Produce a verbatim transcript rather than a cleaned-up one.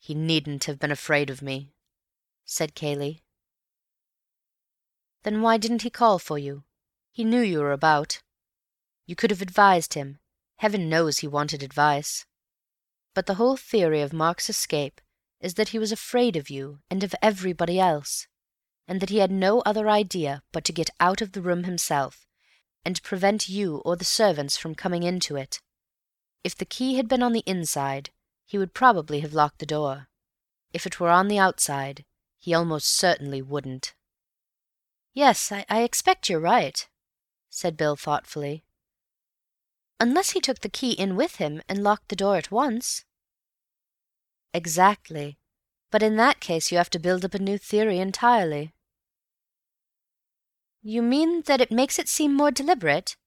"He needn't have been afraid of me," said Cayley. "Then why didn't he call for you? He knew you were about. You could have advised him. Heaven knows he wanted advice. But the whole theory of Mark's escape is that he was afraid of you and of everybody else, and that he had no other idea but to get out of the room himself, and prevent you or the servants from coming into it. If the key had been on the inside, he would probably have locked the door. If it were on the outside, he almost certainly wouldn't." "Yes, I, I expect you're right," said Bill thoughtfully. "Unless he took the key in with him and locked the door at once." "Exactly. But in that case you have to build up a new theory entirely." "You mean that it makes it seem more deliberate?